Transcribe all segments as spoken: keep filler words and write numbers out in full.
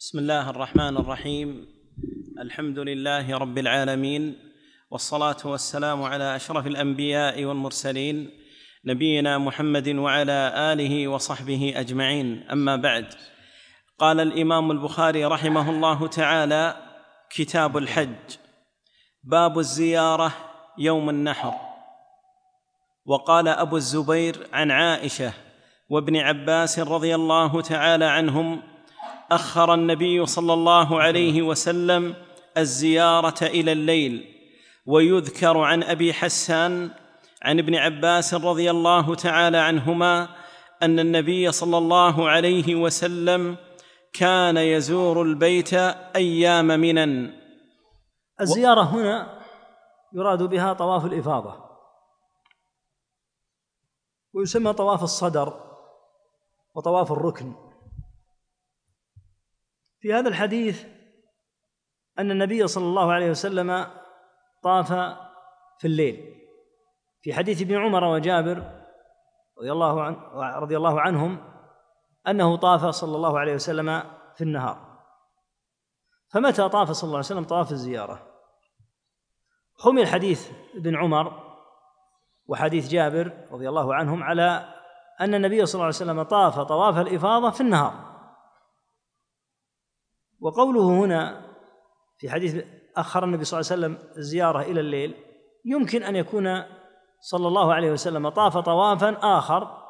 بسم الله الرحمن الرحيم. الحمد لله رب العالمين، والصلاة والسلام على أشرف الأنبياء والمرسلين نبينا محمد وعلى آله وصحبه أجمعين، أما بعد. قال الإمام البخاري رحمه الله تعالى: كتاب الحج، باب الزيارة يوم النحر. وقال أبو الزبير عن عائشة وابن عباس رضي الله تعالى عنهم: أخر النبي صلى الله عليه وسلم الزيارة إلى الليل. ويذكر عن أبي حسان عن ابن عباس رضي الله تعالى عنهما أن النبي صلى الله عليه وسلم كان يزور البيت أيام منن. الزيارة هنا يراد بها طواف الإفاضة، ويسمى طواف الصدر وطواف الركن. في هذا الحديث أن النبي صلى الله عليه وسلم طاف في الليل، في حديث ابن عمر وجابر رضي الله عن رضي الله عنهم أنه طاف صلى الله عليه وسلم في النهار. فمتى طاف صلى الله عليه وسلم طواف الزيارة؟ حمل حديث ابن عمر وحديث جابر رضي الله عنهم على أن النبي صلى الله عليه وسلم طاف طواف الإفاضة في النهار. وقوله هنا في حديث أخر النبي صلى الله عليه وسلم الزيارة إلى الليل، يمكن أن يكون صلى الله عليه وسلم طاف طوافا آخر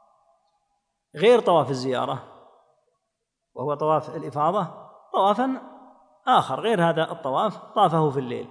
غير طواف الزيارة، وهو طواف الإفاضة، طوافا آخر غير هذا الطواف طافه في الليل،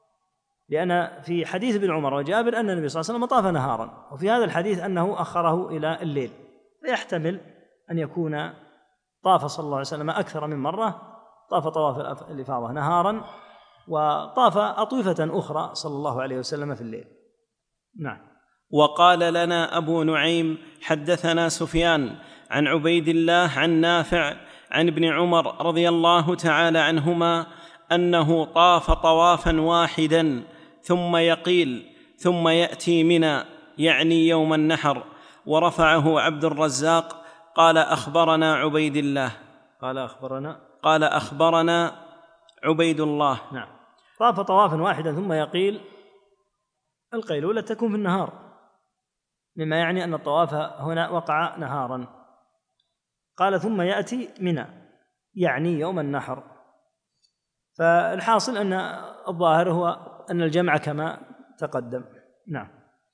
لأن في حديث ابن عمر وجابر أن النبي صلى الله عليه وسلم طاف نهارا، وفي هذا الحديث أنه أخره إلى الليل. فيحتمل أن يكون طاف صلى الله عليه وسلم أكثر من مرة، طاف طواف الإفاضة نهارا وطاف أطوفة أخرى صلى الله عليه وسلم في الليل. نعم. وقال لنا أبو نعيم: حدثنا سفيان عن عبيد الله عن نافع عن ابن عمر رضي الله تعالى عنهما أنه طاف طوافا واحدا ثم يقيل ثم يأتي منى، يعني يوم النحر. ورفعه عبد الرزاق قال أخبرنا عبيد الله قال أخبرنا قال أخبرنا عبيد الله. نعم. طاف طوافا واحدا ثم يقيل، القيلولة تكون في النهار، مما يعني أن الطواف هنا وقع نهارا. قال ثم يأتي منى، يعني يوم النحر. فالحاصل أن الظاهر هو أن الجمع كما تقدم. نعم.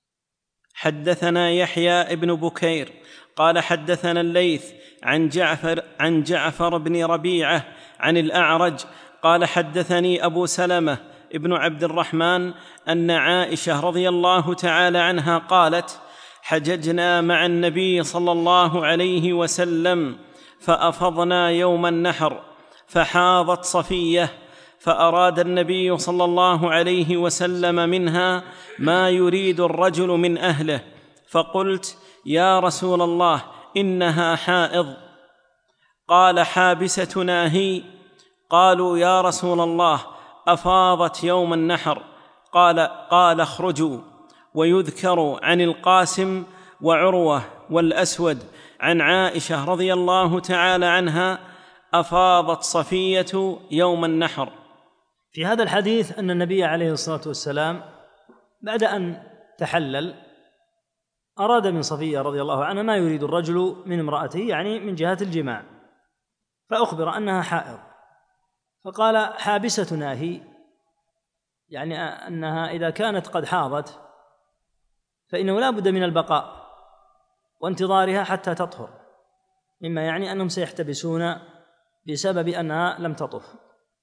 حدثنا يحيى ابن بكير قال حدثنا الليث عن جعفر عن جعفر بن ربيعة عن الأعرج قال حدثني أبو سلمة ابن عبد الرحمن أن عائشة رضي الله تعالى عنها قالت: حججنا مع النبي صلى الله عليه وسلم فأفضنا يوم النحر، فحاضت صفية، فأراد النبي صلى الله عليه وسلم منها ما يريد الرجل من أهله، فقلت: يا رسول الله إنها حائض. قال: حابستنا هي. قالوا: يا رسول الله أفاضت يوم النحر. قال قال اخرجوا. ويذكر عن القاسم وعروة والأسود عن عائشة رضي الله تعالى عنها: أفاضت صفية يوم النحر. في هذا الحديث أن النبي عليه الصلاة والسلام بعد أن تحلل أراد من صفية رضي الله عنها ما يريد الرجل من امرأته، يعني من جهة الجماع، فأخبر أنها حائض، فقال: حابستنا هي، يعني أنها إذا كانت قد حاضت فإنه لا بد من البقاء وانتظارها حتى تطهر، مما يعني أنهم سيحتبسون بسبب أنها لم تطف.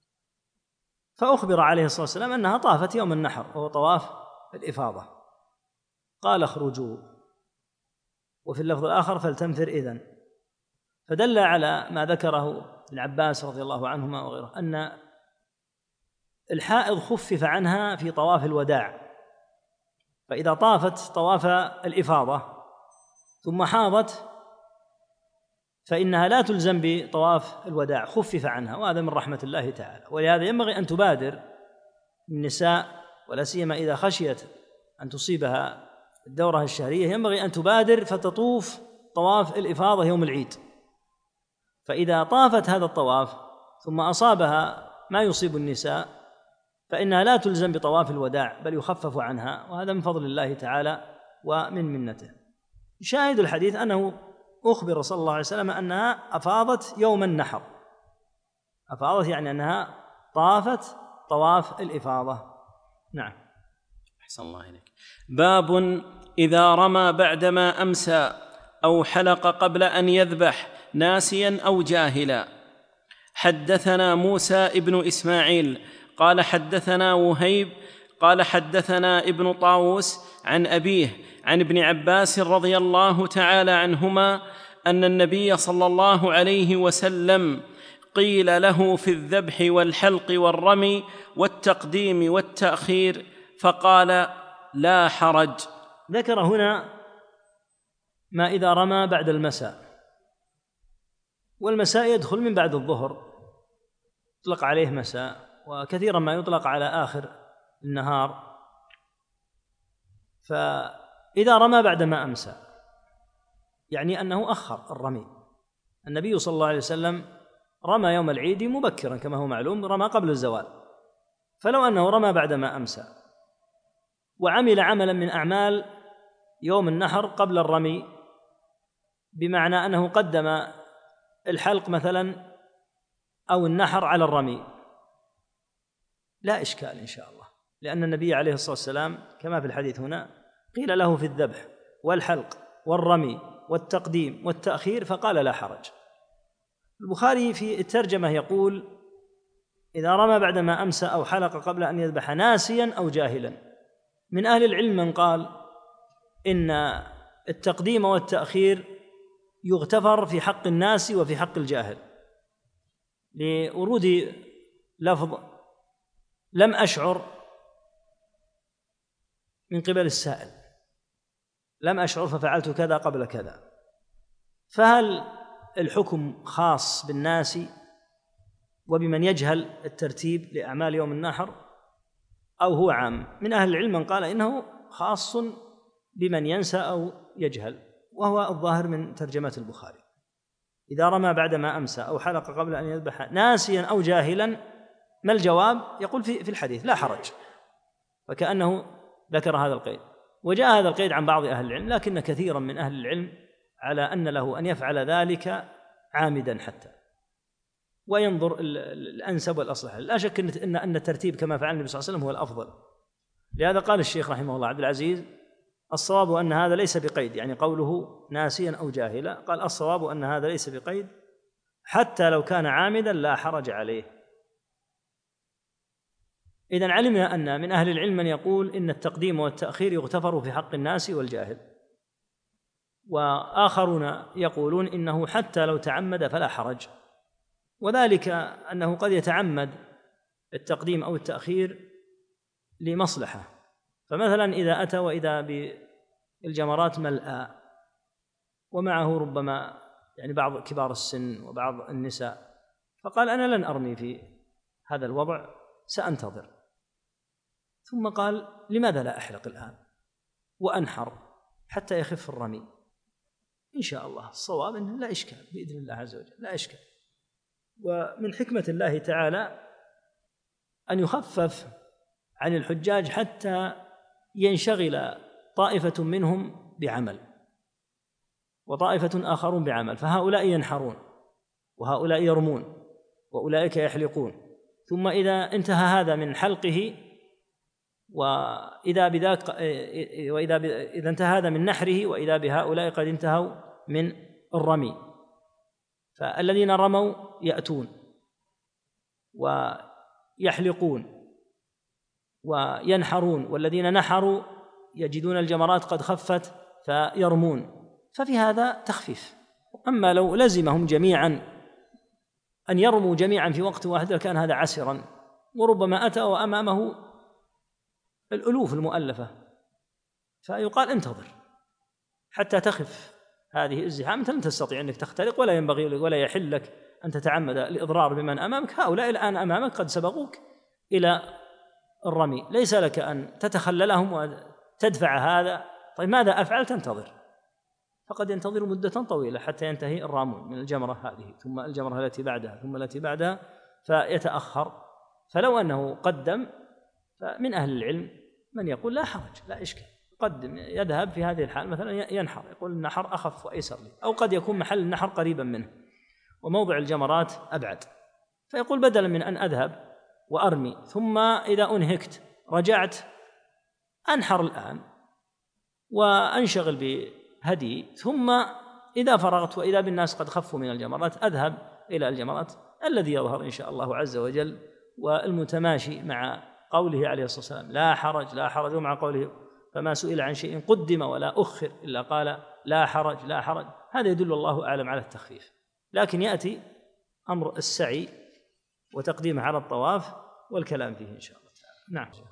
فأخبر عليه الصلاة والسلام أنها طافت يوم النحر وهو طواف الإفاضة. قال: اخرجوا. وفي اللفظ الآخر: فلتنفر إذن. فدل على ما ذكره ابن عباس رضي الله عنهما وغيره أن الحائض خفف عنها في طواف الوداع، فإذا طافت طواف الإفاضة ثم حاضت فإنها لا تلزم بطواف الوداع، خفف عنها، وهذا من رحمة الله تعالى. ولهذا ينبغي أن تبادر النساء، ولا سيما إذا خشيت أن تصيبها الدورة الشهرية، ينبغي أن تبادر فتطوف طواف الإفاضة يوم العيد. فإذا طافت هذا الطواف ثم أصابها ما يصيب النساء فإنها لا تلزم بطواف الوداع بل يخفف عنها، وهذا من فضل الله تعالى ومن منته. شاهد الحديث أنه أخبر صلى الله عليه وسلم أنها أفاضت يوم النحر، أفاضت يعني أنها طافت طواف الإفاضة. نعم. أحسن الله إليك. باب إذا رمى بعدما أمسى أو حلق قبل أن يذبح ناسيا أو جاهلا. حدثنا موسى ابن إسماعيل قال حدثنا وهيب قال حدثنا ابن طاووس عن أبيه عن ابن عباس رضي الله تعالى عنهما أن النبي صلى الله عليه وسلم قيل له في الذبح والحلق والرمي والتقديم والتأخير فقال لا حرج. ذكر هنا ما إذا رمى بعد المساء، والمساء يدخل من بعد الظهر، يطلق عليه مساء، وكثيرا ما يطلق على آخر النهار. فإذا رمى بعدما أمسى يعني أنه أخر الرمي. النبي صلى الله عليه وسلم رمى يوم العيد مبكرا كما هو معلوم، رمى قبل الزوال، فلو أنه رمى بعدما أمسى وعمل عملا من أعمال يوم النحر قبل الرمي، بمعنى أنه قدم الحلق مثلا أو النحر على الرمي، لا إشكال إن شاء الله، لأن النبي عليه الصلاة والسلام كما في الحديث هنا قيل له في الذبح والحلق والرمي والتقديم والتأخير فقال لا حرج. البخاري في الترجمة يقول إذا رمى بعدما أمسى أو حلق قبل أن يذبح ناسيا أو جاهلا. من أهل العلم من قال إن التقديم والتأخير يغتفر في حق الناس وفي حق الجاهل، لورود لفظ لم أشعر من قبل السائل، لم أشعر ففعلت كذا قبل كذا. فهل الحكم خاص بالناس وبمن يجهل الترتيب لأعمال يوم النحر أو هو عام؟ من أهل العلم من قال إنه خاص بمن ينسى أو يجهل، وهو الظاهر من ترجمة البخاري. إذا رمى بعدما أمسى أو حلق قبل أن يذبح ناسيا أو جاهلا، ما الجواب؟ يقول في الحديث لا حرج، فكأنه ذكر هذا القيد. وجاء هذا القيد عن بعض أهل العلم، لكن كثيرا من أهل العلم على أن له أن يفعل ذلك عامدا حتى، وينظر الأنسب والأصلح. لا شك أن أن الترتيب كما فعل النبي صلى الله عليه وسلم هو الأفضل. لهذا قال الشيخ رحمه الله عبد العزيز الصواب أن هذا ليس بقيد، يعني قوله ناسيا أو جاهلا، قال الصواب أن هذا ليس بقيد، حتى لو كان عامدا لا حرج عليه. إذن علمنا أن من أهل العلم من يقول إن التقديم والتأخير يغتفر في حق الناس والجاهل، وآخرون يقولون إنه حتى لو تعمد فلا حرج، وذلك أنه قد يتعمد التقديم أو التأخير لمصلحة. فمثلا إذا أتى وإذا بالجمرات ملأى ومعه ربما يعني بعض كبار السن وبعض النساء، فقال أنا لن أرمي في هذا الوضع، سأنتظر. ثم قال لماذا لا أحلق الآن وأنحر حتى يخف الرمي؟ إن شاء الله الصواب أنه لا إشكال بإذن الله عز وجل، لا إشكال. ومن حكمة الله تعالى أن يخفف عن الحجاج حتى ينشغل طائفة منهم بعمل وطائفة آخرون بعمل، فهؤلاء ينحرون وهؤلاء يرمون وأولئك يحلقون، ثم إذا انتهى هذا من حلقه وإذا بذاك وإذا إذا انتهى هذا من نحره وإذا بهؤلاء قد انتهوا من الرمي، فالذين رموا يأتون ويحلقون وينحرون، والذين نحروا يجدون الجمرات قد خفت فيرمون، ففي هذا تخفيف. أما لو لزمهم جميعا أن يرموا جميعا في وقت واحد لكان هذا عسرا، وربما أتى وأمامه الألوف المؤلفة، فيقال انتظر حتى تخف هذه الزحام. أنت لن تستطيع أنك تخترق، ولا ينبغي ولا يحل لك أن تتعمد الإضرار بمن أمامك. هؤلاء الآن أمامك قد سبقوك إلى الرمي، ليس لك أن تتخللهم وتدفع هذا. طيب ماذا أفعل؟ تنتظر، فقد ينتظر مدة طويلة حتى ينتهي الرامون من الجمرة هذه، ثم الجمرة التي بعدها، ثم التي بعدها، فيتأخر. فلو أنه قدم فمن أهل العلم من يقول لا حرج لا إشكال، قدم يذهب في هذه الحال مثلا ينحر، يقول النحر أخف وأيسر لي، أو قد يكون محل النحر قريبا منه وموضع الجمرات أبعد، فيقول بدلا من أن أذهب وأرمي ثم إذا أنهكت رجعت أنحر الآن وأنشغل بهدي، ثم إذا فرغت وإذا بالناس قد خفوا من الجمرات أذهب إلى الجمرات. الذي يظهر إن شاء الله عز وجل والمتماشي مع قوله عليه الصلاة والسلام لا حرج لا حرج، ومع قوله فما سئل عن شيء قدم ولا أخر إلا قال لا حرج لا حرج، هذا يدل الله أعلم على التخفيف. لكن يأتي أمر السعي وتقديمه على الطواف والكلام فيه إن شاء الله تعالى. نعم.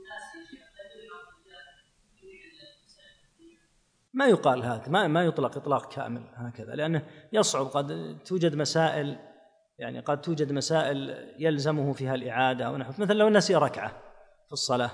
ما يقال هذا، ما ما يطلق إطلاق كامل هكذا، لأنه يصعب، قد توجد مسائل يعني قد توجد مسائل يلزمه فيها الإعادة ونحو، مثلا لو نسي ركعة في الصلاة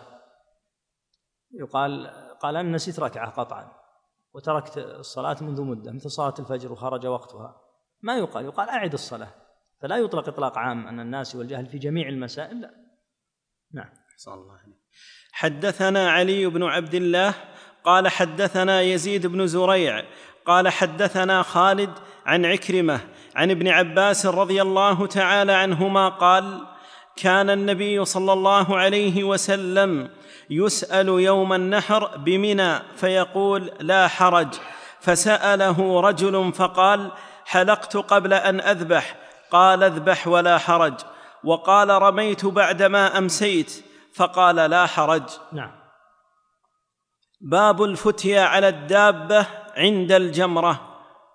يقال قال أنا نسيت ركعة قطعا وتركت الصلاة منذ مدة مثل صلاة الفجر وخرج وقتها، ما يقال يقال أعد الصلاة، فلا يطلق إطلاق عام أن الناس والجهل في جميع المسائل لا. نعم. صلى الله عليه. حدثنا علي بن عبد الله قال حدثنا يزيد بن زريع قال حدثنا خالد عن عكرمة عن ابن عباس رضي الله تعالى عنهما قال كان النبي صلى الله عليه وسلم يسأل يوم النحر بمنى فيقول لا حرج، فسأله رجل فقال حلقت قبل أن أذبح، قال اذبح ولا حرج، وقال رميت بعدما أمسيت، فقال لا حرج. نعم. باب الفتيا على الدابة عند الجمرة.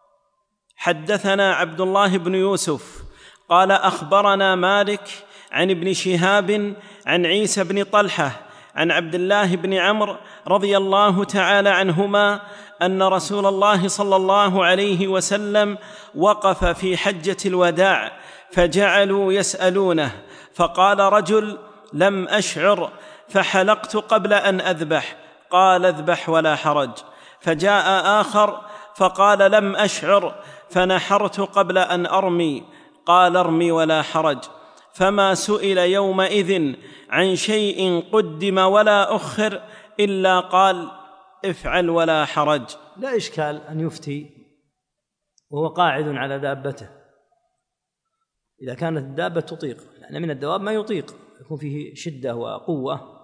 حدثنا عبد الله بن يوسف قال أخبرنا مالك عن ابن شهاب عن عيسى بن طلحة عن عبد الله بن عمرو رضي الله تعالى عنهما أن رسول الله صلى الله عليه وسلم وقف في حجة الوداع فجعلوا يسألونه، فقال رجل لم أشعر فحلقت قبل أن أذبح، قال اذبح ولا حرج. فجاء آخر فقال لم أشعر فنحرت قبل أن أرمي، قال ارمي ولا حرج. فما سئل يومئذ عن شيء قدم ولا أخر إلا قال افعل ولا حرج. لا إشكال أن يفتي وهو قاعد على دابته إذا كانت الدابة تطيق، لأن من الدواب ما يطيق يكون فيه شدة وقوة،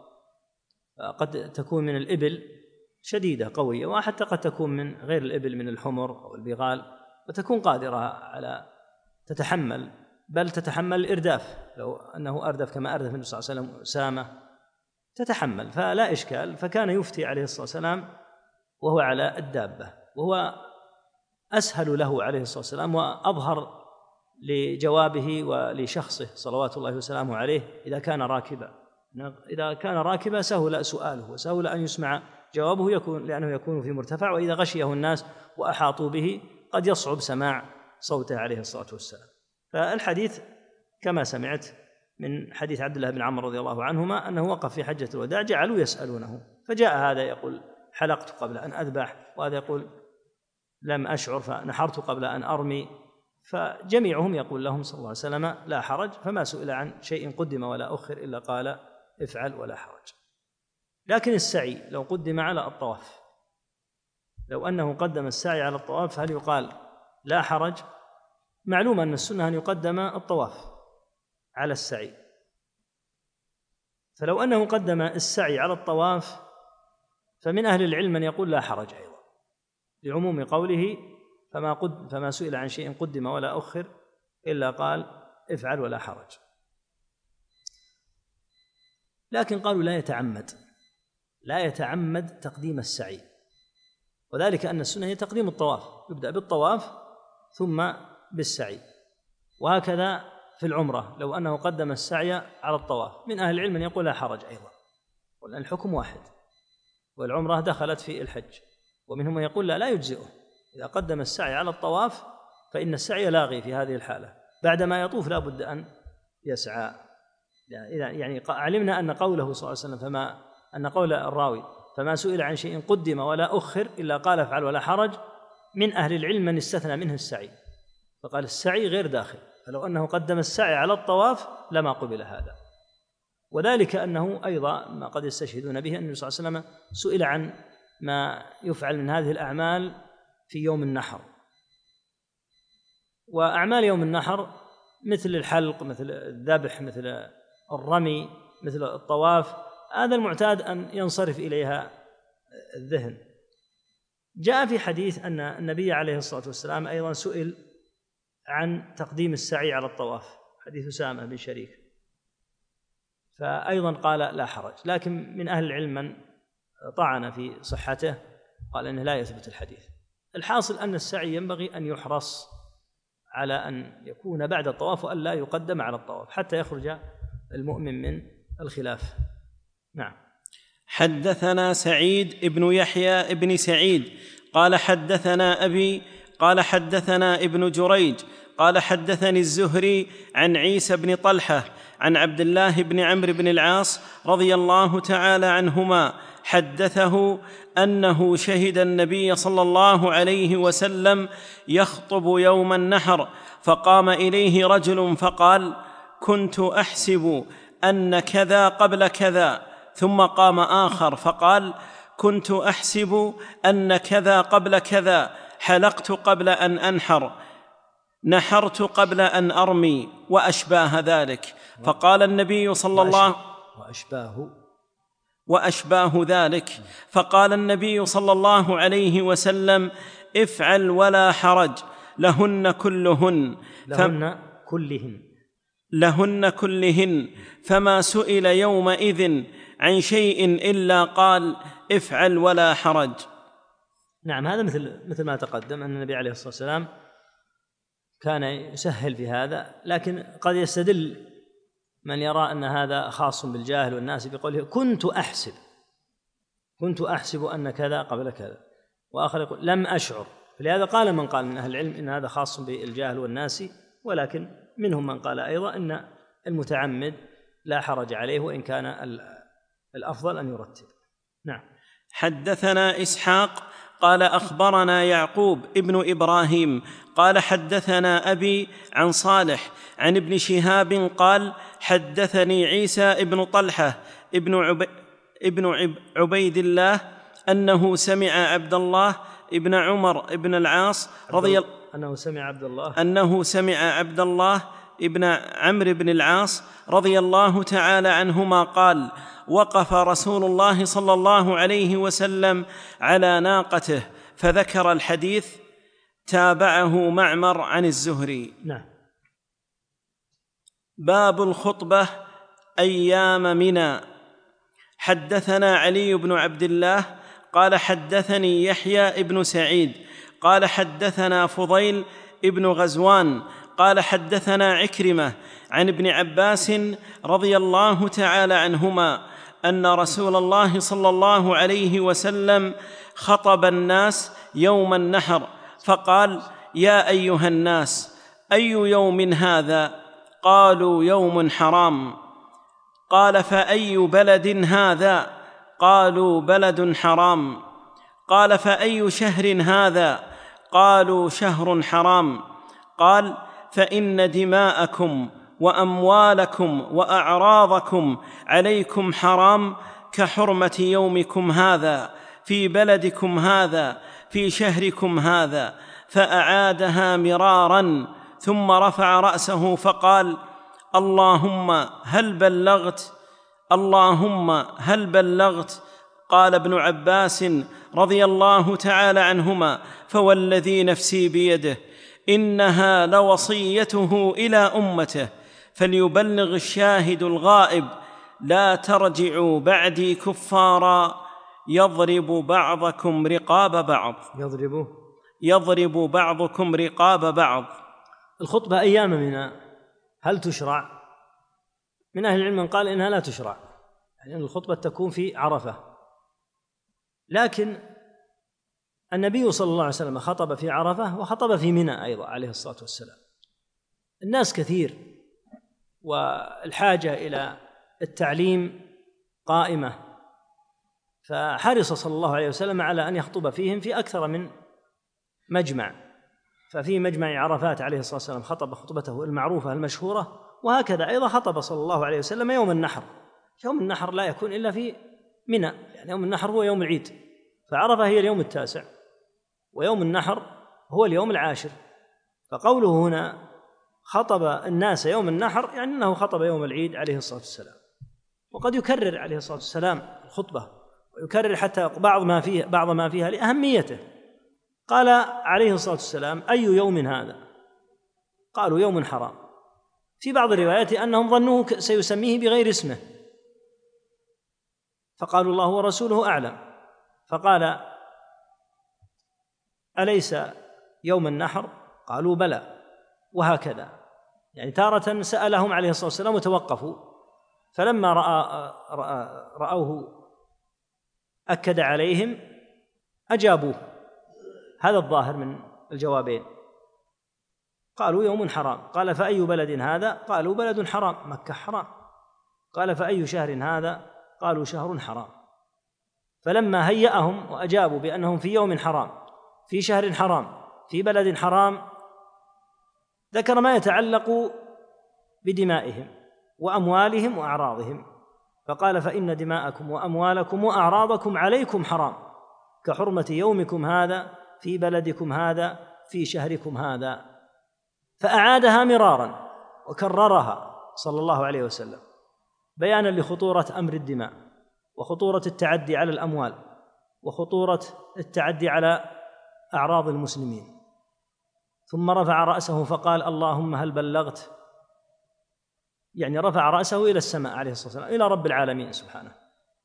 قد تكون من الإبل شديدة قوية، وحتى قد تكون من غير الإبل من الحمر أو البغال، وتكون قادرة على تتحمل، بل تتحمل الإرداف، لو أنه أردف كما أردف النبي صلى الله عليه وسلم أسامة تتحمل، فلا إشكال. فكان يفتي عليه الصلاة والسلام وهو على الدابة، وهو أسهل له عليه الصلاة والسلام وأظهر لجوابه ولشخصه صلوات الله وسلامه عليه إذا كان راكبا. إذا كان راكبا سهل سؤاله وسهل أن يسمع جوابه، يكون لأنه يكون في مرتفع، وإذا غشيه الناس وأحاطوا به قد يصعب سماع صوته عليه الصلاة والسلام. فالحديث كما سمعت من حديث عبد الله بن عمرو رضي الله عنهما أنه وقف في حجة الوداع جعلوا يسألونه، فجاء هذا يقول حلقت قبل أن أذبح، وهذا يقول لم أشعر فنحرت قبل أن أرمي، فجميعهم يقول لهم صلى الله عليه وسلم لا حرج. فما سئل عن شيء قدم ولا أخر إلا قال افعل ولا حرج. لكن السعي لو قدم على الطواف، لو أنه قدم السعي على الطواف هل يقال لا حرج؟ معلوم أن السنة أن يقدم الطواف على السعي، فلو أنه قدم السعي على الطواف فمن أهل العلم من يقول لا حرج أيضا، لعموم قوله فما, قد فما سئل عن شيء قدم ولا أخر إلا قال افعل ولا حرج. لكن قالوا لا يتعمد لا يتعمد تقديم السعي، وذلك أن السنة هي تقديم الطواف، يبدأ بالطواف ثم بالسعي، وهكذا في العمرة لو أنه قدم السعي على الطواف. من أهل العلم من يقول لا حرج أيضا، ولأن الحكم واحد والعمرة دخلت في الحج، ومنهم من يقول لا لا يجزئه إذا قدم السعي على الطواف فإن السعي لاغي في هذه الحالة، بعدما يطوف لا بد أن يسعى. يعني علمنا أن قوله صلى الله عليه وسلم فما أن قول الراوي فما سئل عن شيء قدم ولا أخر إلا قال افعل ولا حرج، من أهل العلم من استثنى منه السعي، فقال السعي غير داخل فلو أنه قدم السعي على الطواف لما قبل هذا. وذلك أنه أيضا ما قد يستشهدون به أن النبي صلى الله عليه وسلم سئل عن ما يفعل من هذه الأعمال في يوم النحر، وأعمال يوم النحر مثل الحلق، مثل الذبح، مثل الرمي، مثل الطواف، هذا المعتاد أن ينصرف إليها الذهن. جاء في حديث أن النبي عليه الصلاة والسلام أيضا سئل عن تقديم السعي على الطواف، حديث أسامة بن شريك، فأيضا قال لا حرج، لكن من أهل العلم من طعن في صحته، قال إنه لا يثبت الحديث. الحاصل أن السعي ينبغي أن يحرص على أن يكون بعد الطواف وأن لا يقدم على الطواف حتى يخرج المؤمن من الخلاف. نعم. حدثنا سعيد ابن يحيى ابن سعيد قال حدثنا أبي قال حدثنا ابن جريج قال حدثني الزهري عن عيسى بن طلحة عن عبد الله بن عمرو بن العاص رضي الله تعالى عنهما حدثه أنه شهد النبي صلى الله عليه وسلم يخطب يوم النحر، فقام إليه رجل فقال: كنت أحسب أن كذا قبل كذا. ثم قام آخر فقال: كنت أحسب أن كذا قبل كذا، حلقت قبل أن أنحر، نحرت قبل أن أرمي، وأشباه ذلك. فقال النبي صلى الله وأشباه وأشباه ذلك فقال النبي صلى الله عليه وسلم: افعل ولا حرج، لهن كلهن لهن كلهن لهن كلهن فما سئل يومئذ عن شيء إلا قال: افعل ولا حرج. نعم، هذا مثل مثل ما تقدم أن النبي عليه الصلاة والسلام كان يسهل في هذا، لكن قد يستدل من يرى أن هذا خاص بالجاهل والناس بقوله كنت أحسب كنت أحسب أن كذا قبل كذا، وآخر يقول لم أشعر. فلهذا قال من قال من أهل العلم إن هذا خاص بالجاهل والناس، ولكن منهم من قال أيضا إن المتعمد لا حرج عليه، وإن كان الأفضل أن يرتب. نعم. حدثنا إسحاق قال أخبرنا يعقوب ابن إبراهيم قال حدثنا أبي عن صالح عن ابن شهاب قال حدثني عيسى ابن طلحة ابن, عب... ابن عب... عبيد الله أنه سمع عبد الله ابن عمر ابن العاص رضي الله أنه سمع عبد الله أنه سمع عبد الله ابن عمرو بن العاص رضي الله تعالى عنهما قال: وقف رسول الله صلى الله عليه وسلم على ناقته فذكر الحديث. تابعه معمر عن الزهري. نعم. باب الخطبة أيام منى. حدثنا علي بن عبد الله قال حدثني يحيى ابن سعيد قال حدثنا فضيل ابن غزوان قال حدثنا عكرمة عن ابن عباس رضي الله تعالى عنهما أن رسول الله صلى الله عليه وسلم خطب الناس يوم النحر فقال: يا أيها الناس، أي يوم هذا؟ قالوا: يوم حرام. قال: فأي بلد هذا؟ قالوا: بلد حرام. قال: فأي شهر هذا؟ قالوا: شهر حرام. قال: فإن دماءكم وأموالكم وأعراضكم عليكم حرام كحرمة يومكم هذا في بلدكم هذا في شهركم هذا. فأعادها مرارا ثم رفع رأسه فقال: اللهم هل بلغت؟ اللهم هل بلغت؟ قال ابن عباس رضي الله تعالى عنهما: فوالذي نفسي بيده إنها لوصيته إلى أمته، فليبلغ الشاهد الغائب، لا ترجعوا بعدي كفارا يضرب بعضكم رقاب بعض يضرب يضرب بعضكم رقاب بعض. الخطبة أيام منى هل تشرع؟ من أهل العلم من قال إنها لا تشرع، يعني الخطبة تكون في عرفة، لكن النبي صلى الله عليه وسلم خطب في عرفة وخطب في منى أيضا عليه الصلاة والسلام. الناس كثير والحاجة إلى التعليم قائمة، فحرص صلى الله عليه وسلم على أن يخطب فيهم في أكثر من مجمع، ففي مجمع عرفات عليه الصلاة والسلام خطب خطبته المعروفة المشهورة، وهكذا أيضا خطب صلى الله عليه وسلم يوم النحر. يوم النحر لا يكون إلا في منى، يعني يوم النحر هو يوم العيد، فعرفة هي اليوم التاسع ويوم النحر هو اليوم العاشر. فقوله هنا خطب الناس يوم النحر يعني أنه خطب يوم العيد عليه الصلاة والسلام. وقد يكرر عليه الصلاة والسلام الخطبة، ويكرر حتى بعض ما فيه بعض ما فيها لأهميته. قال عليه الصلاة والسلام: أي يوم هذا؟ قالوا: يوم حرام. في بعض الروايات أنهم ظنوه سيسميه بغير اسمه، فقالوا: الله ورسوله أعلم. فقال: أليس يوم النحر؟ قالوا: بلى. وهكذا، يعني تارة سألهم عليه الصلاة والسلام وتوقفوا، فلما رأى رأى رأوه أكد عليهم أجابوه. هذا الظاهر من الجوابين. قالوا: يوم حرام. قال: فأي بلد هذا؟ قالوا: بلد حرام، مكة حرام. قال: فأي شهر هذا؟ قالوا: شهر حرام. فلما هيأهم وأجابوا بأنهم في يوم حرام في شهر حرام في بلد حرام، ذكر ما يتعلق بدمائهم وأموالهم وأعراضهم، فقال: فإن دماءكم وأموالكم وأعراضكم عليكم حرام كحرمة يومكم هذا في بلدكم هذا في شهركم هذا. فأعادها مرارا وكررها صلى الله عليه وسلم بيانا لخطورة أمر الدماء وخطورة التعدي على الأموال وخطورة التعدي على أعراض المسلمين. ثم رفع رأسه فقال: اللهم هل بلغت؟ يعني رفع رأسه إلى السماء عليه الصلاة والسلام، إلى رب العالمين سبحانه.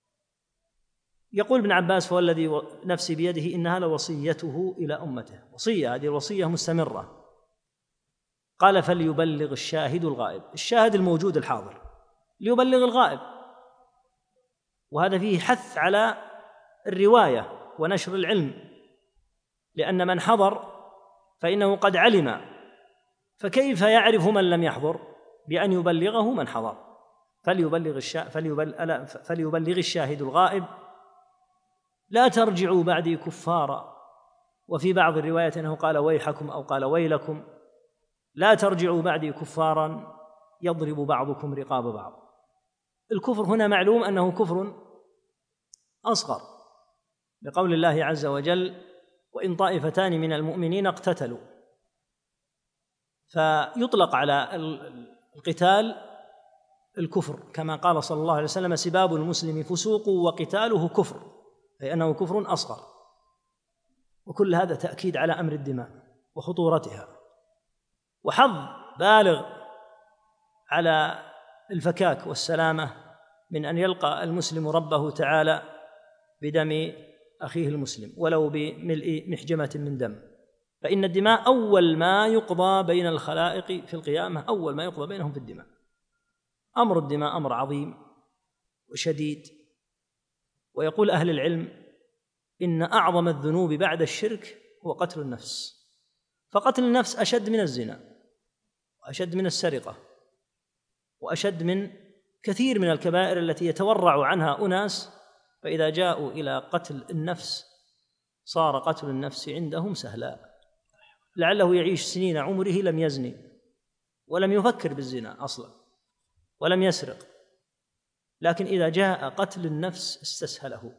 يقول ابن عباس: فوالذي نفسي بيده إنها لوصيته إلى أمته. وصية، هذه الوصية مستمرة. قال: فليبلغ الشاهد الغائب. الشاهد الموجود الحاضر ليبلغ الغائب، وهذا فيه حث على الرواية ونشر العلم، لأن من حضر فإنه قد علم، فكيف يعرف من لم يحضر؟ بأن يبلغه من حضر. فليبلغ الشا... فليبلغ... فليبلغ الشاهد الغائب لا ترجعوا بعدي كفارا. وفي بعض الروايات أنه قال: ويحكم أو قال: ويلكم، لا ترجعوا بعدي كفارا يضرب بعضكم رقاب بعض. الكفر هنا معلوم أنه كفر أصغر، لقول الله عز وجل: وإن طائفتان من المؤمنين اقتتلوا. فيطلق على القتال الكفر، كما قال صلى الله عليه وسلم: سباب المسلم فسوق وقتاله كفر، أي أنه كفر أصغر. وكل هذا تأكيد على أمر الدماء وخطورتها، وحظ بالغ على الفكاك والسلامة من أن يلقى المسلم ربه تعالى بدم أخيه المسلم ولو بملء محجمة من دم. فإن الدماء أول ما يقضى بين الخلائق في القيامة، أول ما يقضى بينهم في الدماء. أمر الدماء أمر عظيم وشديد. ويقول أهل العلم: إن أعظم الذنوب بعد الشرك هو قتل النفس. فقتل النفس أشد من الزنا، وأشد من السرقة، وأشد من كثير من الكبائر التي يتورع عنها أناس، فإذا جاءوا إلى قتل النفس صار قتل النفس عندهم سهلا. لعله يعيش سنين عمره لم يزني ولم يفكر بالزنا أصلا ولم يسرق، لكن إذا جاء قتل النفس استسهله.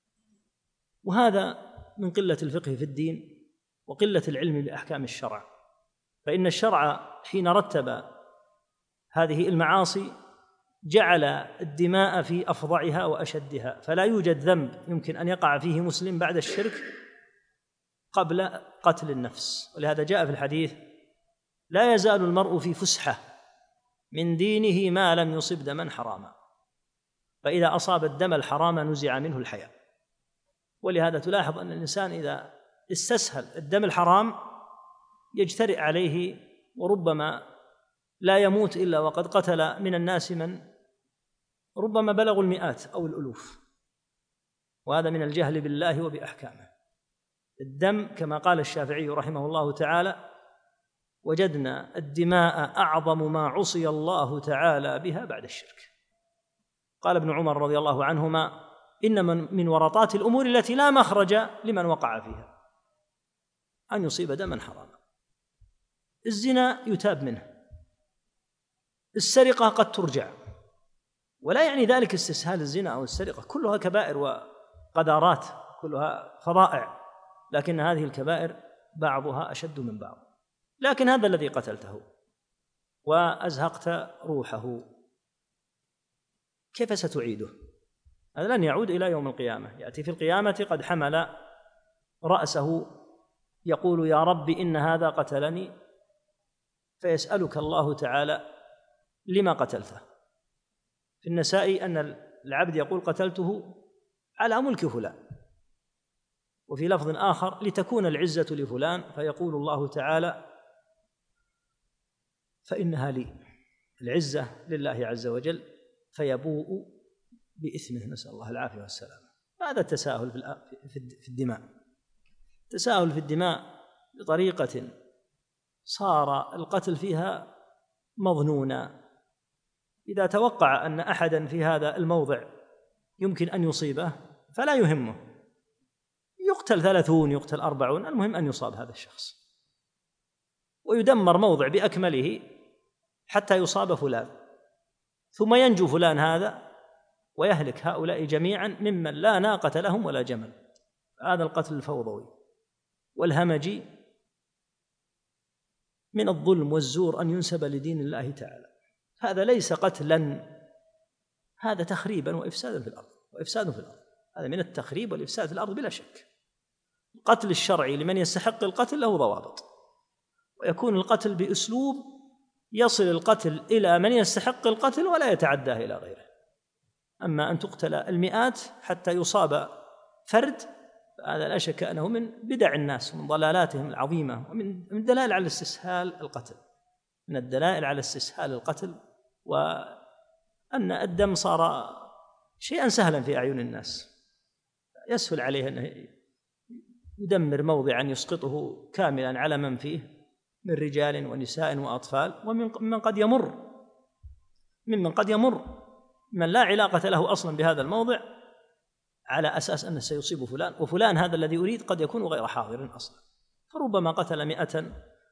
وهذا من قلة الفقه في الدين وقلة العلم بأحكام الشرع. فإن الشرع حين رتب هذه المعاصي جعل الدماء في أفظعها وأشدها، فلا يوجد ذنب يمكن أن يقع فيه مسلم بعد الشرك قبل قتل النفس. ولهذا جاء في الحديث: لا يزال المرء في فسحة من دينه ما لم يصب دما حراما، فإذا أصاب الدم الحرام نزع منه الحياة. ولهذا تلاحظ أن الإنسان إذا استسهل الدم الحرام يجترئ عليه، وربما لا يموت إلا وقد قتل من الناس من ربما بلغوا المئات أو الألوف، وهذا من الجهل بالله وبأحكامه. الدم كما قال الشافعي رحمه الله تعالى: وجدنا الدماء أعظم ما عصي الله تعالى بها بعد الشرك. قال ابن عمر رضي الله عنهما: إن من ورطات الأمور التي لا مخرج لمن وقع فيها أن يصيب دما حراما. الزنا يتاب منه، السرقة قد ترجع، ولا يعني ذلك استسهال الزنا أو السرقة، كلها كبائر وقذارات، كلها فظائع، لكن هذه الكبائر بعضها أشد من بعض. لكن هذا الذي قتلته وأزهقت روحه كيف ستعيده؟ هذا لن يعود إلى يوم القيامة، يأتي في القيامة قد حمل رأسه يقول يا رب إن هذا قتلني، فيسألك الله تعالى لما قتلته. في النسائي أن العبد يقول قتلته على ملك فلان، وفي لفظ آخر لتكون العزة لفلان، فيقول الله تعالى فإنها لي، العزة لله عز وجل، فيبوء بإثمه، نسأل الله العافية والسلام. هذا التساهل في الدماء، تساهل في الدماء بطريقة صار القتل فيها مظنونا. إذا توقع أن أحدا في هذا الموضع يمكن أن يصيبه فلا يهمه، يقتل ثلاثون يقتل أربعون، المهم أن يصاب هذا الشخص، ويدمر موضع بأكمله حتى يصاب فلان، ثم ينجو فلان هذا ويهلك هؤلاء جميعا ممن لا ناقة لهم ولا جمل. هذا القتل الفوضوي والهمجي من الظلم والزور أن ينسب لدين الله تعالى. هذا ليس قتلا، هذا تخريبا وإفسادا في الأرض وإفساد في الأرض، هذا من التخريب والإفساد في الأرض بلا شك. القتل الشرعي لمن يستحق القتل له ضوابط، ويكون القتل بأسلوب يصل القتل إلى من يستحق القتل ولا يتعداه إلى غيره. أما أن تقتل المئات حتى يصاب فرد، فهذا لا شك أنه من بدع الناس ومن ضلالاتهم العظيمة، ومن الدلائل على استسهال القتل، من الدلائل على استسهال القتل، وأن الدم صار شيئا سهلا في أعين الناس، يسهل عليه أنه يدمر موضعا يسقطه كاملا على من فيه من رجال ونساء وأطفال، ومن قد يمر ممن قد يمر من لا علاقة له أصلا بهذا الموضع على أساس أنه سيصيب فلان، وفلان هذا الذي يريد قد يكون غير حاضر أصلا، فربما قتل مئة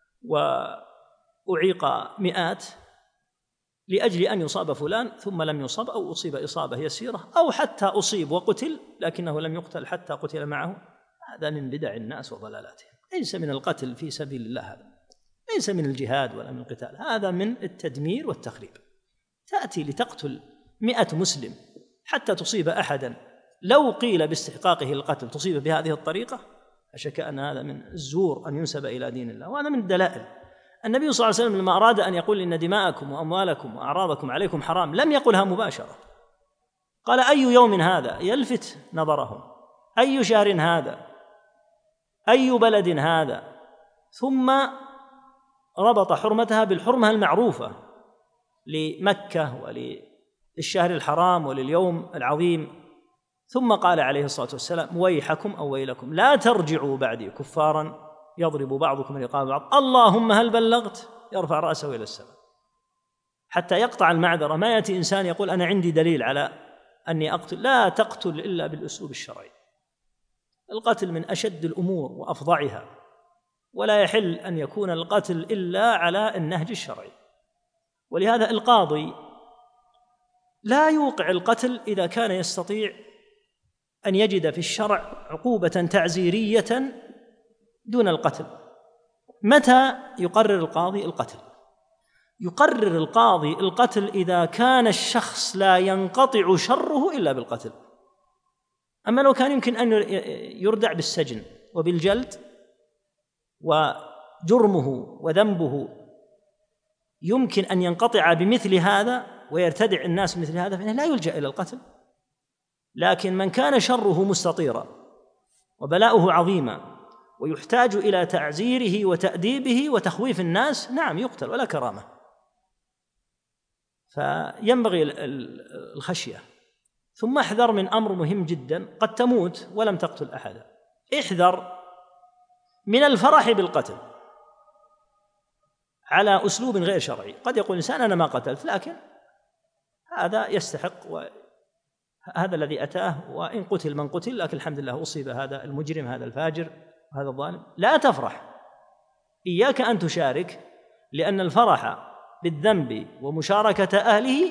وأعيق مئات لأجل أن يصاب فلان ثم لم يصاب، أو أصيب إصابة يسيرة، أو حتى أصيب وقتل لكنه لم يقتل حتى قتل معه. هذا من بدع الناس وضلالاتهم، ليس من القتل في سبيل الله، هذا ليس من الجهاد ولا من القتال، هذا من التدمير والتخريب. تأتي لتقتل مئة مسلم حتى تصيب أحدا لو قيل باستحقاقه القتل تصيب بهذه الطريقة، أشك أن هذا من الزور أن ينسب إلى دين الله، وهذا من الدلائل. النبي صلى الله عليه وسلم لما أراد أن يقول إن دماءكم وأموالكم وأعراضكم عليكم حرام لم يقلها مباشرة، قال أي يوم هذا، يلفت نظرهم، أي شهر هذا، أي بلد هذا، ثم ربط حرمتها بالحرمة المعروفة لمكة وللشهر الحرام ولليوم العظيم، ثم قال عليه الصلاة والسلام ويحكم أو ويلكم لا ترجعوا بعدي كفارا يضرب بعضكم رقاب بعض، اللهم هل بلغت، يرفع رأسه إلى السماء حتى يقطع المعذرة. ما يأتي إنسان يقول أنا عندي دليل على أني أقتل، لا تقتل إلا بالأسلوب الشرعي. القتل من أشد الأمور وأفظعها، ولا يحل أن يكون القتل إلا على النهج الشرعي. ولهذا القاضي لا يوقع القتل إذا كان يستطيع أن يجد في الشرع عقوبة تعزيرية دون القتل. متى يقرر القاضي القتل؟ يقرر القاضي القتل إذا كان الشخص لا ينقطع شره إلا بالقتل. أما لو كان يمكن أن يردع بالسجن وبالجلد وجرمه وذنبه يمكن أن ينقطع بمثل هذا ويرتدع الناس مثل هذا، فإنه لا يلجأ إلى القتل. لكن من كان شره مستطيرا وبلاؤه عظيما ويحتاج إلى تعزيره وتأديبه وتخويف الناس، نعم يقتل ولا كرامة. فينبغي الخشية. ثم احذر من أمر مهم جدا، قد تموت ولم تقتل أحدا، احذر من الفرح بالقتل على أسلوب غير شرعي. قد يقول الإنسان أنا ما قتلت، لكن هذا يستحق وهذا الذي أتاه، وإن قتل من قتل، لكن الحمد لله أصيب هذا المجرم هذا الفاجر هذا الظالم. لا تفرح، إياك أن تشارك لأن الفرح بالذنب ومشاركة أهله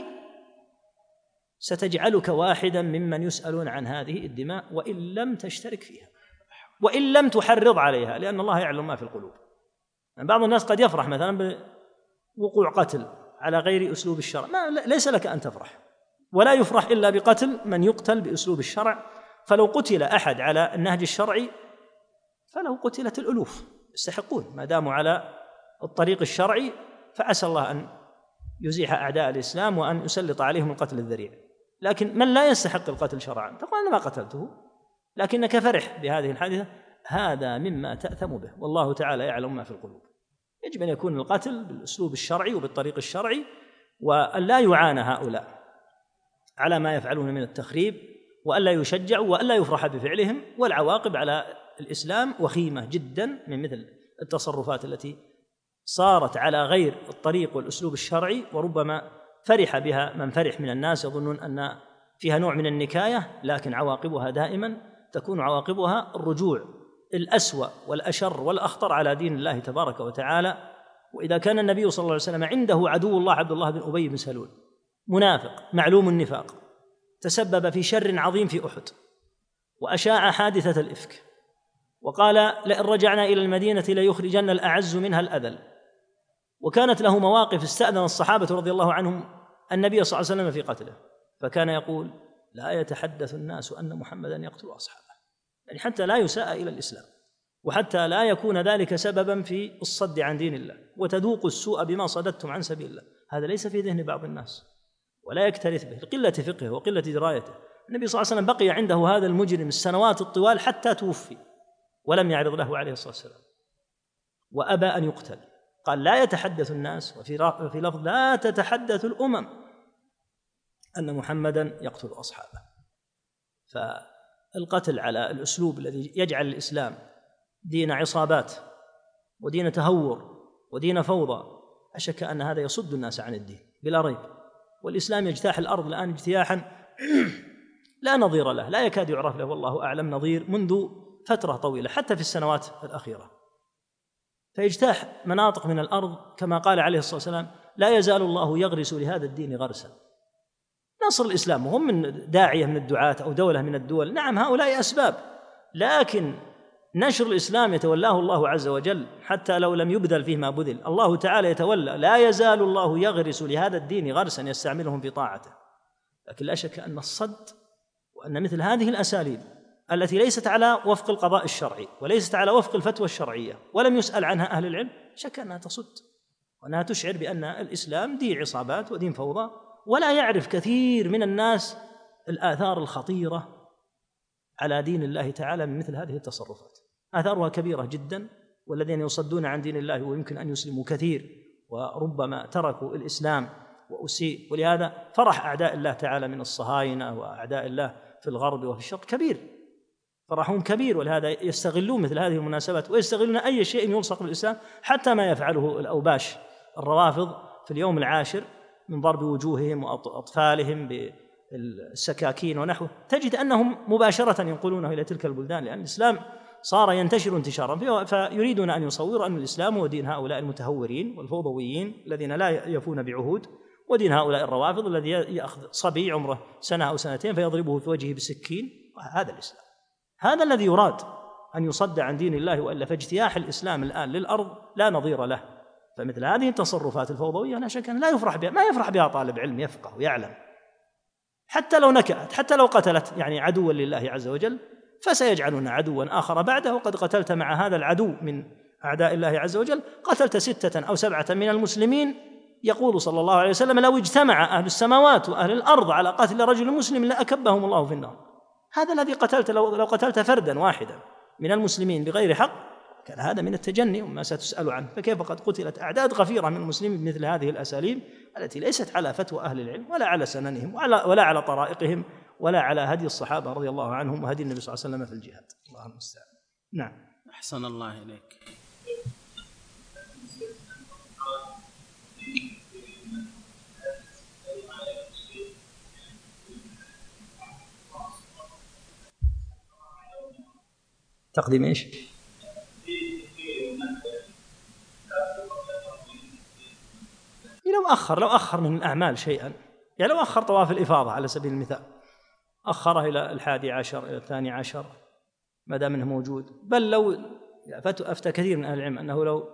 ستجعلك واحدا ممن يسألون عن هذه الدماء وإن لم تشترك فيها وإن لم تحرض عليها، لأن الله يعلم ما في القلوب. يعني بعض الناس قد يفرح مثلا بوقوع قتل على غير أسلوب الشرع، ما ليس لك أن تفرح، ولا يفرح إلا بقتل من يقتل بأسلوب الشرع. فلو قتل أحد على النهج الشرعي فلو قتلت الألوف يستحقون ما داموا على الطريق الشرعي، فعسى الله أن يزيح أعداء الإسلام وأن يسلط عليهم القتل الذريع. لكن من لا يستحق القتل شرعا تقول أنا ما قتلته لكنك فرح بهذه الحادثة، هذا مما تأثم به، والله تعالى يعلم ما في القلوب. يجب أن يكون القتل بالأسلوب الشرعي وبالطريق الشرعي، وأن لا يعان هؤلاء على ما يفعلون من التخريب، وأن لا يشجعوا وأن لا يفرح بفعلهم، والعواقب على الإسلام وخيمة جدا من مثل التصرفات التي صارت على غير الطريق والأسلوب الشرعي، وربما فرح بها من فرح من الناس يظنون أن فيها نوع من النكاية، لكن عواقبها دائما تكون عواقبها الرجوع الأسوأ والأشر والأخطر على دين الله تبارك وتعالى. وإذا كان النبي صلى الله عليه وسلم عنده عدو الله عبد الله بن أبي بن سلول منافق معلوم النفاق تسبب في شر عظيم في أحد وأشاع حادثة الإفك، وقال لئن رجعنا إلى المدينة ليخرجن الأعز منها الأذل، وكانت له مواقف استأذن الصحابة رضي الله عنهم النبي صلى الله عليه وسلم في قتله، فكان يقول لا يتحدث الناس أن محمدا يقتل أصحابه، يعني حتى لا يساء إلى الإسلام، وحتى لا يكون ذلك سببا في الصد عن دين الله، وتذوقوا السوء بما صددتم عن سبيل الله. هذا ليس في ذهن بعض الناس ولا يكترث به لقلة فقهه وقلة درايته. النبي صلى الله عليه وسلم بقي عنده هذا المجرم السنوات الطوال حتى توفي ولم يعرض له عليه الصلاة والسلام، وأبى أن يقتل. قال لا يتحدث الناس، وفي لفظ لا تتحدث الأمم أن محمدا يقتل أصحابه. فالقتل على الأسلوب الذي يجعل الإسلام دين عصابات ودين تهور ودين فوضى، أشك أن هذا يصد الناس عن الدين بلا ريب. والإسلام يجتاح الأرض الآن اجتياحا لا نظير له، لا يكاد يعرف له والله أعلم نظير منذ فترة طويلة حتى في السنوات الأخيرة، فيجتاح مناطق من الأرض كما قال عليه الصلاة والسلام لا يزال الله يغرس لهذا الدين غرسا. نصر الإسلام وهم من داعية من الدعاة أو دولة من الدول، نعم هؤلاء أسباب، لكن نشر الإسلام يتولاه الله عز وجل حتى لو لم يبذل فيه ما بذل، الله تعالى يتولى. لا يزال الله يغرس لهذا الدين غرسا يستعملهم في طاعته. لكن لا شك أن الصد وأن مثل هذه الأساليب التي ليست على وفق القضاء الشرعي وليست على وفق الفتوى الشرعية ولم يسأل عنها أهل العلم، شك أنها تصد وأنها تشعر بأن الإسلام دين عصابات ودين فوضى، ولا يعرف كثير من الناس الآثار الخطيرة على دين الله تعالى من مثل هذه التصرفات. آثارها كبيرة جدا، والذين يصدون عن دين الله ويمكن أن يسلموا كثير وربما تركوا الإسلام وأسيء. ولهذا فرح أعداء الله تعالى من الصهاينة وأعداء الله في الغرب وفي الشرق كبير، فرحهم كبير، ولهذا يستغلون مثل هذه المناسبات ويستغلون أي شيء يلصق بالإسلام، حتى ما يفعله الأوباش الروافض في اليوم العاشر من ضرب وجوههم وأطفالهم بالسكاكين ونحوه، تجد أنهم مباشرة ينقلونه إلى تلك البلدان، لأن الإسلام صار ينتشر انتشارا، فيريدون أن يصوروا أن الإسلام هو دين هؤلاء المتهورين والفوضويين الذين لا يفون بعهود، ودين هؤلاء الروافض الذي يأخذ صبي عمره سنة أو سنتين فيضربه في وجهه بسكين. هذا الإسلام، هذا الذي يراد أن يصد عن دين الله، وإلا فاجتياح الإسلام الآن للأرض لا نظير له. فمثل هذه التصرفات الفوضوية لا شك أن لا يفرح بها، ما يفرح بها طالب علم يفقه ويعلم، حتى لو نكأت، حتى لو قتلت يعني عدوا لله عز وجل، فسيجعلون عدوا آخر بعده. وقد قتلت مع هذا العدو من أعداء الله عز وجل، قتلت ستة أو سبعة من المسلمين، يقول صلى الله عليه وسلم لو اجتمع أهل السماوات وأهل الأرض على قتل رجل مسلم لأكبهم الله في النار. هذا الذي قتلت، لو, لو قتلت فردا واحدا من المسلمين بغير حق كان هذا من التجني وما ستسأل عنه، فكيف قد قتلت أعداد غفيرة من المسلمين بمثل هذه الأساليب التي ليست على فتوى أهل العلم ولا على سننهم ولا, ولا على طرائقهم ولا على هدي الصحابة رضي الله عنهم وهدي النبي صلى الله عليه وسلم في الجهاد. الله المستعان. نعم. أحسن الله إليك. تقديم إيش؟ لو أخر لو أخر من الأعمال شيئا، يعني لو أخر طواف الإفاضة على سبيل المثال، أخره إلى الحادي عشر إلى الثاني عشر ما دام أنه موجود. بل لو أفتى كثير من أهل العلم أنه لو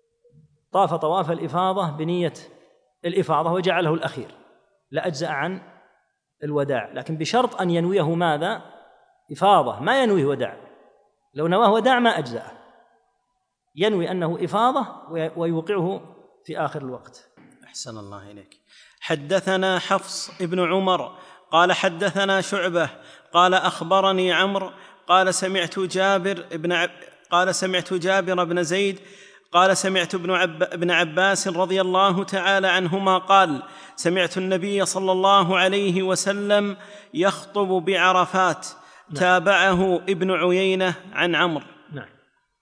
طاف طواف الإفاضة بنية الإفاضة وجعله الأخير لأجزأ عن الوداع، لكن بشرط أن ينويه ماذا؟ إفاضة، ما ينويه وداع. لو نواه وداع ما أجزأه، ينوي أنه إفاضة ويوقعه في آخر الوقت. أحسن الله إليك. حدثنا حفص ابن عمر قال حدثنا شعبة قال أخبرني عمرو قال سمعت جابر ابن عب قال سمعت جابر بن زيد قال سمعت ابن, عب ابن عباس رضي الله تعالى عنهما قال سمعت النبي صلى الله عليه وسلم يخطب بعرفات. نعم. تابعه ابن عيينة عن عمرو. نعم.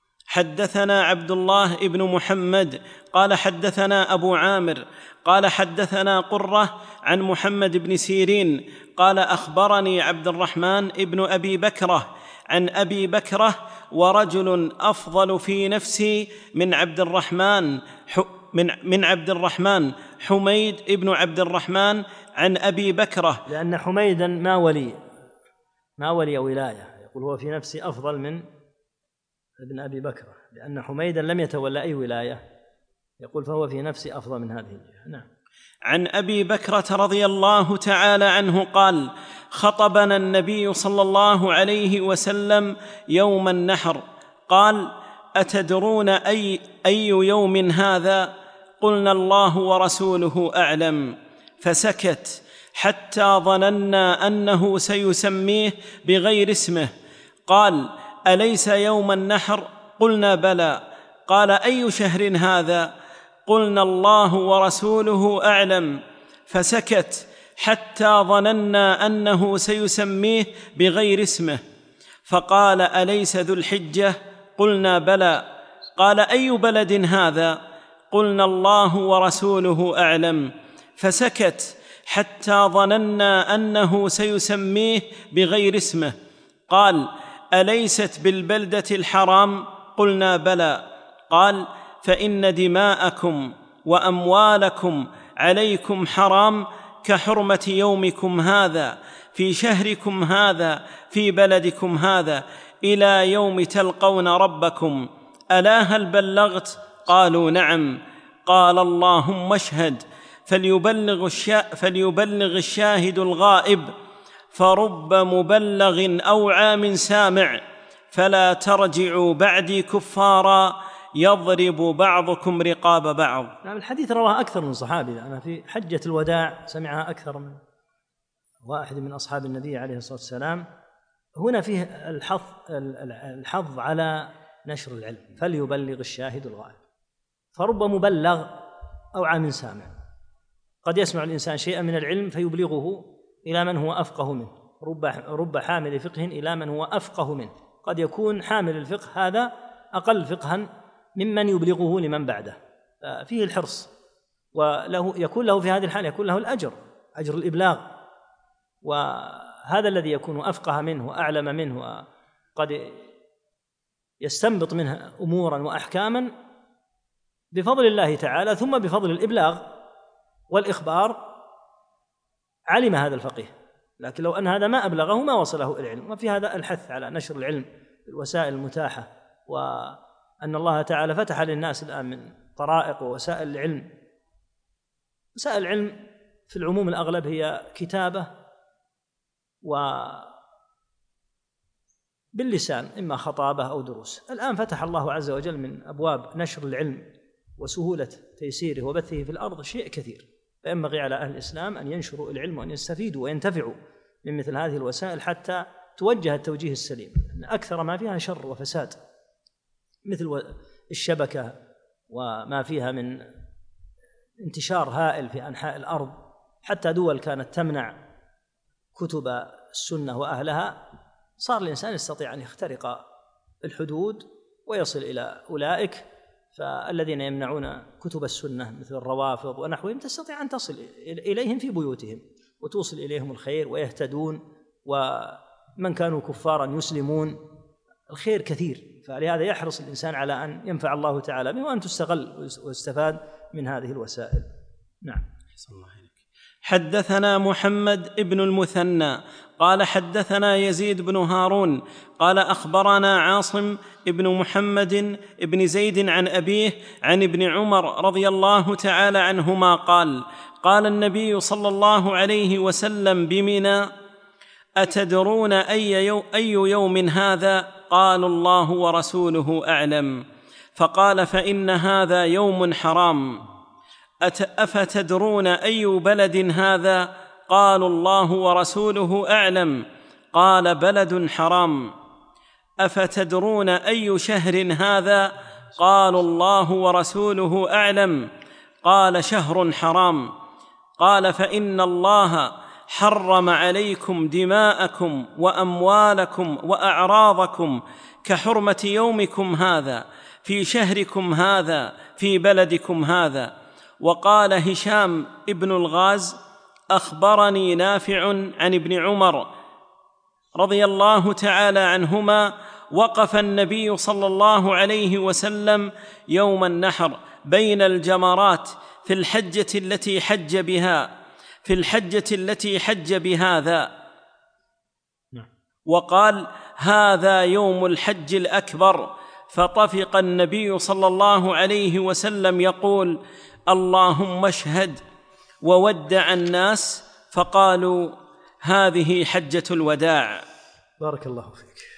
حدثنا عبد الله ابن محمد قال حدثنا أبو عامر قال حدثنا قرة عن محمد بن سيرين قال أخبرني عبد الرحمن ابن أبي بكرة عن أبي بكرة ورجل أفضل في نفسي من عبد الرحمن من من عبد الرحمن حميد ابن عبد الرحمن عن أبي بكرة، لأن حميدا ما ولي ما ولي ولاية، يقول هو في نفسي أفضل من ابن أبي بكرة، لأن حميدا لم يتولى أي ولاية، يقول فهو في نفسي أفضل من هذه الجهة. نعم. عن أبي بكرة رضي الله تعالى عنه قال خطبنا النبي صلى الله عليه وسلم يوم النحر قال أتدرون أي, أي يوم هذا؟ قلنا الله ورسوله أعلم، فسكت حتى ظننا أنه سيسميه بغير اسمه. قال أليس يوم النحر؟ قلنا بلى. قال أي شهر هذا؟ قلنا الله ورسوله أعلم، فسكت حتى ظننا أنه سيسميه بغير اسمه. فقال أليس ذو الحجة؟ قلنا بلى. قال أي بلد هذا؟ قلنا الله ورسوله أعلم، فسكت حتى ظننا أنه سيسميه بغير اسمه. قال أليست بالبلدة الحرام؟ قلنا بلى. قال فإن دماءكم وأموالكم عليكم حرام كحرمة يومكم هذا في شهركم هذا في بلدكم هذا إلى يوم تلقون ربكم. ألا هل بلغت؟ قالوا نعم. قال اللهم اشهد، فليبلغ, الشا فليبلغ الشاهد الغائب، فرب مبلغ أوعى من سامع، فلا ترجعوا بعدي كفارا يضرب بعضكم رقاب بعض. نعم. الحديث رواه أكثر من صحابي، أنا في حجة الوداع سمعها أكثر من واحد من أصحاب النبي عليه الصلاة والسلام. هنا فيه الحظ الحظ على نشر العلم، فليبلغ الشاهد الغائب، فرب مبلغ أوعى من سامع. قد يسمع الإنسان شيئا من العلم فيبلغه إلى من هو أفقه منه، رب رب حامل فقه إلى من هو أفقه منه. قد يكون حامل الفقه هذا أقل فقها ممن يبلغه لمن بعده، فيه الحرص، وله يكون له في هذه الحال يكون له الأجر، أجر الإبلاغ. وهذا الذي يكون أفقه منه وأعلم منه وقد يستنبط منها أمورا وأحكاما بفضل الله تعالى، ثم بفضل الإبلاغ والإخبار علم هذا الفقيه. لكن لو أن هذا ما أبلغه ما وصله العلم. وفي هذا الحث على نشر العلم بالوسائل المتاحة، وأن الله تعالى فتح للناس الآن من طرائق ووسائل العلم. وسائل العلم في العموم الأغلب هي كتابة وباللسان، إما خطابة أو دروس. الآن فتح الله عز وجل من أبواب نشر العلم وسهولة تيسيره وبثه في الأرض شيء كثير، فينبغي على أهل الإسلام أن ينشروا العلم وأن يستفيدوا وينتفعوا من مثل هذه الوسائل حتى توجه التوجيه السليم، أن أكثر ما فيها شر وفساد، مثل الشبكة وما فيها من انتشار هائل في أنحاء الأرض، حتى دول كانت تمنع كتب السنة وأهلها، صار الإنسان يستطيع أن يخترق الحدود ويصل إلى أولئك. فالذين يمنعون كتب السنة مثل الروافض ونحوهم تستطيع أن تصل إليهم في بيوتهم وتوصل إليهم الخير ويهتدون، ومن كانوا كفارا يسلمون. الخير كثير، فلهذا يحرص الإنسان على أن ينفع الله تعالى به وأن تستغل ويستفاد من هذه الوسائل. نعم. حدثنا محمد ابن المثنى قال حدثنا يزيد بن هارون قال أخبرنا عاصم ابن محمد ابن زيد عن أبيه عن ابن عمر رضي الله تعالى عنهما قال قال النبي صلى الله عليه وسلم بمنى: أتدرون أي يوم, أي يوم هذا؟ قالوا: الله ورسوله أعلم. فقال: فإن هذا يوم حرام. أفتدرون أي بلد هذا؟ قالوا: الله ورسوله أعلم. قال: بلد حرام. أفتدرون أي شهر هذا؟ قالوا: الله ورسوله أعلم. قال: شهر حرام. قال: فإن الله حرم عليكم دماءكم وأموالكم وأعراضكم كحرمة يومكم هذا في شهركم هذا في بلدكم هذا. وقال هشام ابن الغاز: أخبرني نافع عن ابن عمر رضي الله تعالى عنهما: وقف النبي صلى الله عليه وسلم يوم النحر بين الجمرات في الحجة التي حج بها في الحجة التي حج بهذا، وقال: هذا يوم الحج الأكبر. فطفق النبي صلى الله عليه وسلم يقول: اللهم اشهد، وودع الناس فقالوا: هذه حجة الوداع. بارك الله فيك.